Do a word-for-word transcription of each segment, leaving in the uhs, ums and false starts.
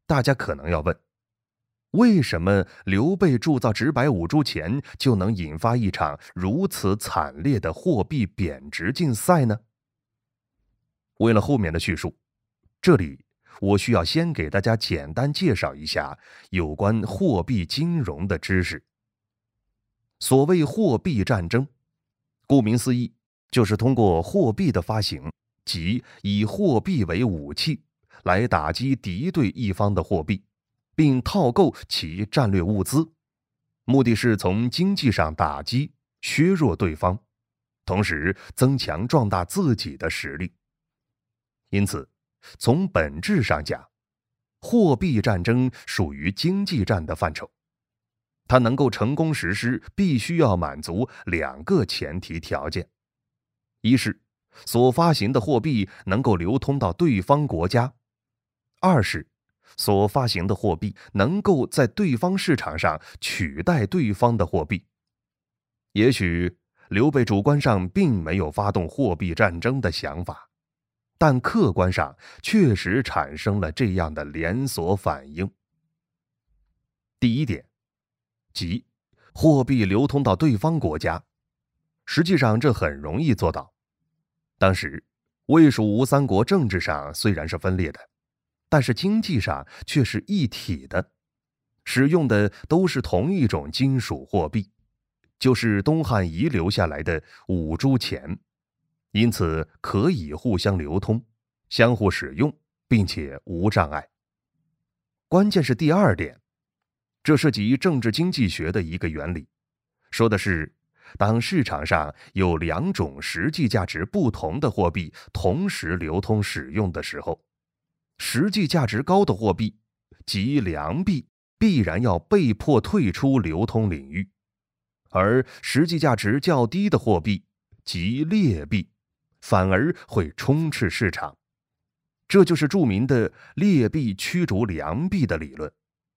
大家可能要问，为什么刘备铸造直白五铢钱就能引发一场如此惨烈的货币贬值竞赛呢？为了后面的叙述，这里我需要先给大家简单介绍一下有关货币金融的知识。所谓货币战争，顾名思义，就是通过货币的发行，即以货币为武器，来打击敌对一方的货币，并套购其战略物资，目的是从经济上打击、削弱对方，同时增强壮大自己的实力。因此，从本质上讲，货币战争属于经济战的范畴。它能够成功实施，必须要满足两个前提条件：一是所发行的货币能够流通到对方国家；二是所发行的货币能够在对方市场上取代对方的货币。也许刘备主观上并没有发动货币战争的想法，但客观上确实产生了这样的连锁反应。第一点，即货币流通到对方国家，实际上这很容易做到。当时魏蜀吴三国政治上虽然是分裂的，但是经济上却是一体的，使用的都是同一种金属货币，就是东汉遗留下来的五铢钱，因此可以互相流通，相互使用，并且无障碍。关键是第二点，这涉及政治经济学的一个原理，说的是当市场上有两种实际价值不同的货币同时流通使用的时候，实际价值高的货币即良币必然要被迫退出流通领域，而实际价值较低的货币即劣币反而会充斥市场。这就是著名的劣币驱逐良币的理论。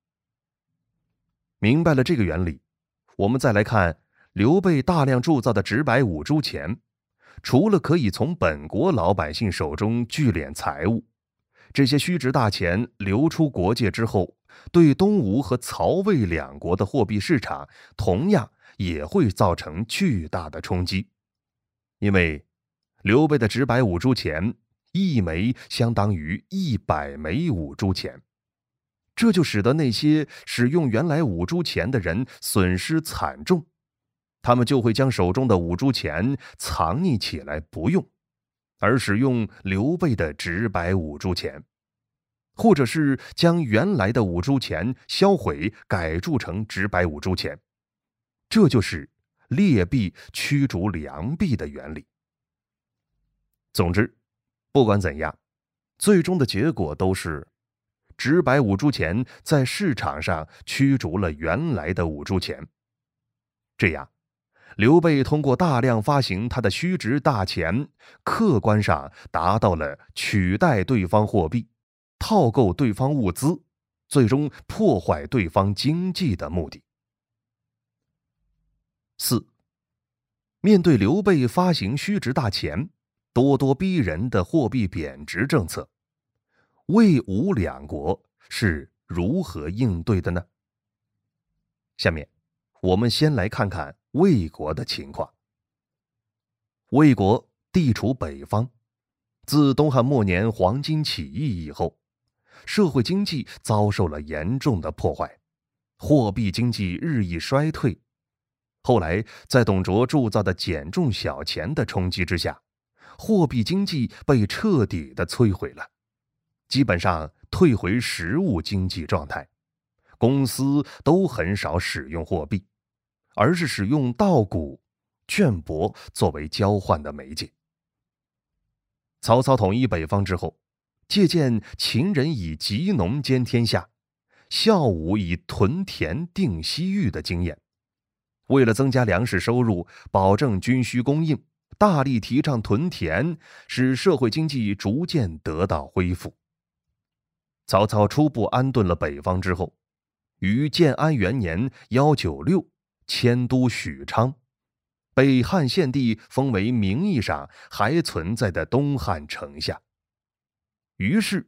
明白了这个原理，我们再来看刘备大量铸造的直白五铢钱，除了可以从本国老百姓手中聚敛财物，这些虚值大钱流出国界之后，对东吴和曹魏两国的货币市场同样也会造成巨大的冲击。因为刘备的直白五铢钱一枚相当于一百枚五铢钱，这就使得那些使用原来五铢钱的人损失惨重，他们就会将手中的五铢钱藏匿起来不用，而使用刘备的直白五铢钱，或者是将原来的五铢钱销毁改铸成直白五铢钱。这就是劣币驱逐良币的原理。总之，不管怎样，最终的结果都是直白五铢钱在市场上驱逐了原来的五铢钱。这样，刘备通过大量发行他的虚值大钱，客观上达到了取代对方货币、套购对方物资，最终破坏对方经济的目的。四，面对刘备发行虚值大钱、咄咄逼人的货币贬值政策，魏吴两国是如何应对的呢？下面我们先来看看魏国的情况。魏国地处北方，自东汉末年黄巾起义以后，社会经济遭受了严重的破坏，货币经济日益衰退。后来在董卓铸造的减重小钱的冲击之下，货币经济被彻底的摧毁了，基本上退回实物经济状态，公司都很少使用货币，而是使用稻谷、绢帛作为交换的媒介。曹操统一北方之后，借鉴秦人以集农兼天下，孝武以屯田定西域的经验，为了增加粮食收入，保证军需供应，大力提倡屯田，使社会经济逐渐得到恢复。曹操初步安顿了北方之后，于建安元年一九六迁都许昌，被汉献帝封为名义上还存在的东汉丞相。于是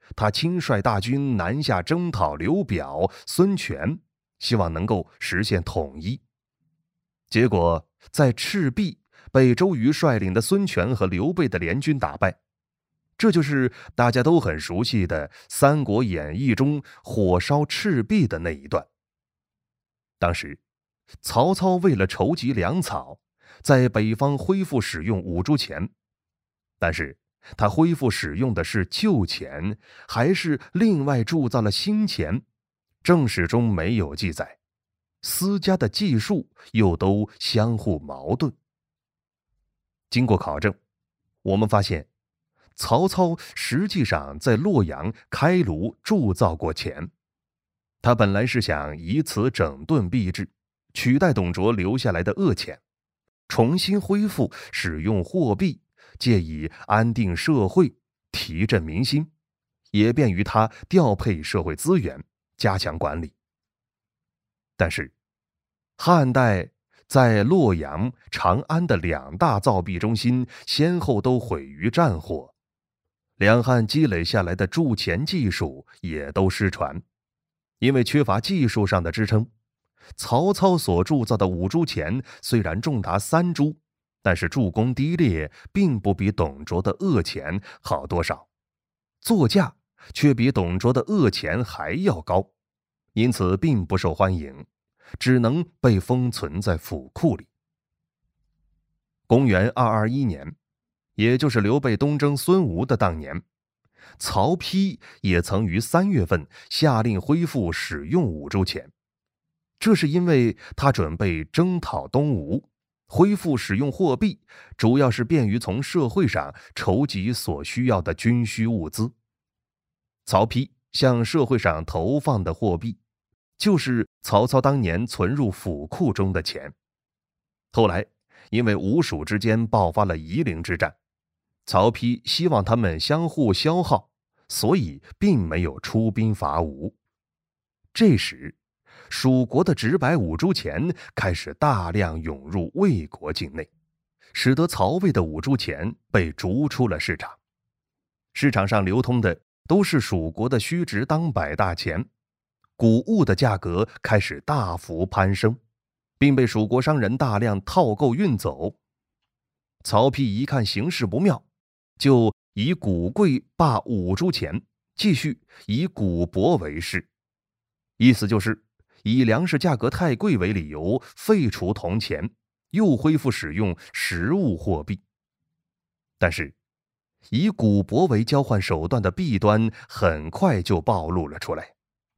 他亲率大军南下征讨刘表、孙权，希望能够实现统一。结果在赤壁被周瑜率领的孙权和刘备的联军打败，这就是大家都很熟悉的《三国演义》中火烧赤壁的那一段。当时曹操为了筹集粮草，在北方恢复使用五铢钱，但是他恢复使用的是旧钱，还是另外铸造了新钱，正史中没有记载，私家的记述又都相互矛盾。经过考证，我们发现曹操实际上在洛阳开炉铸造过钱，他本来是想以此整顿币制，取代董卓留下来的恶钱，重新恢复使用货币，借以安定社会，提振民心，也便于他调配社会资源，加强管理。但是汉代在洛阳、长安的两大造币中心先后都毁于战火，两汉积累下来的铸钱技术也都失传。因为缺乏技术上的支撑，曹操所铸造的五铢钱虽然重达三铢，但是铸工低劣，并不比董卓的恶钱好多少，作价却比董卓的恶钱还要高，因此并不受欢迎，只能被封存在府库里。公元二二一年，也就是刘备东征孙吴的当年，曹丕也曾于三月份下令恢复使用五铢钱，这是因为他准备征讨东吴，恢复使用货币，主要是便于从社会上筹集所需要的军需物资。曹丕向社会上投放的货币，就是曹操当年存入府库中的钱。后来因为吴蜀之间爆发了夷陵之战，曹丕希望他们相互消耗，所以并没有出兵伐吴。这时蜀国的直白五铢钱开始大量涌入魏国境内，使得曹魏的五铢钱被逐出了市场。市场上流通的都是蜀国的虚值当百大钱，谷物的价格开始大幅攀升，并被蜀国商人大量套购运走。曹丕一看形势不妙，就以谷贵罢五铢钱，继续以谷帛为市，意思就是以粮食价格太贵为理由废除铜钱，又恢复使用实物货币。但是以谷帛为交换手段的弊端很快就暴露了出来。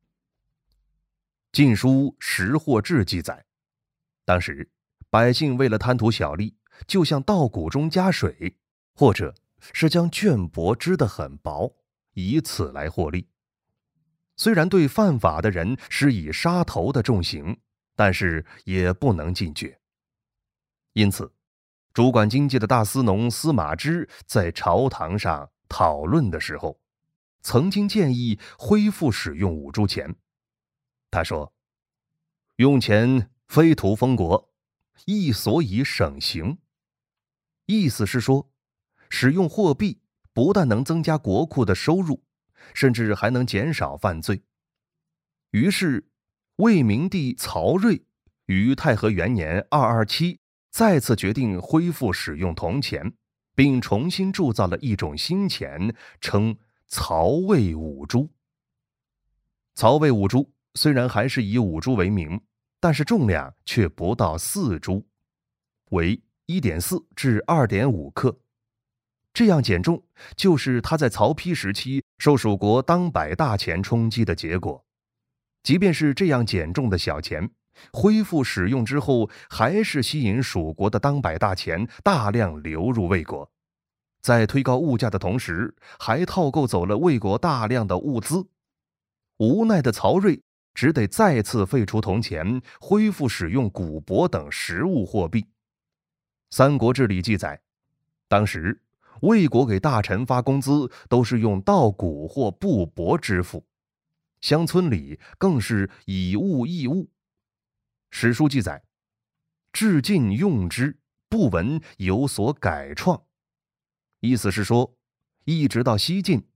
晋书识货志记载，当时百姓为了贪图小利，就向稻谷中加水，或者是将绢帛织得很薄，以此来获利。虽然对犯法的人施以杀头的重刑，但是也不能禁绝。因此主管经济的大司农司马芝在朝堂上讨论的时候，曾经建议恢复使用五铢钱。他说，用钱非图封国，亦所以省刑。意思是说，使用货币不但能增加国库的收入，甚至还能减少犯罪。于是魏明帝曹睿于太和元年二二七再次决定恢复使用铜钱，并重新铸造了一种新钱，称曹魏五铢。曹魏五铢虽然还是以五铢为名，但是重量却不到四铢，为 一点四 至 二点五 克。这样减重，就是他在曹丕时期受蜀国当百大钱冲击的结果。即便是这样减重的小钱，恢复使用之后，还是吸引蜀国的当百大钱大量流入魏国，在推高物价的同时，还套购走了魏国大量的物资。无奈的曹睿只得再次废除铜钱，恢复使用谷帛等实物货币。《三国志》里记载，当时魏国给大臣发工资都是用稻谷或布帛支付，乡村里更是以物易物。史书记载，至晋用之，不闻有所改创。意思是说，一直到西晋，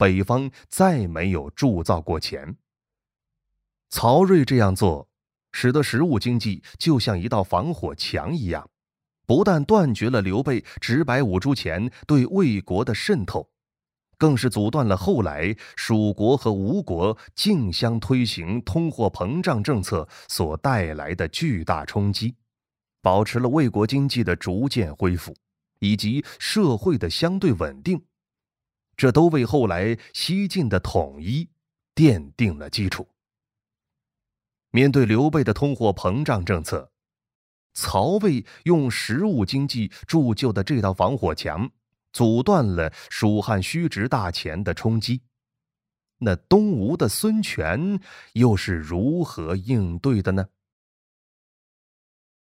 北方再没有铸造过钱。曹睿这样做，使得食物经济就像一道防火墙一样，不但断绝了刘备直白五铢钱对魏国的渗透，更是阻断了后来蜀国和吴国竞相推行通货膨胀政策所带来的巨大冲击，保持了魏国经济的逐渐恢复，以及社会的相对稳定，这都为后来西晋的统一奠定了基础。面对刘备的通货膨胀政策，曹魏用实物经济铸就的这道防火墙，阻断了蜀汉虚值大钱的冲击。那东吴的孙权又是如何应对的呢？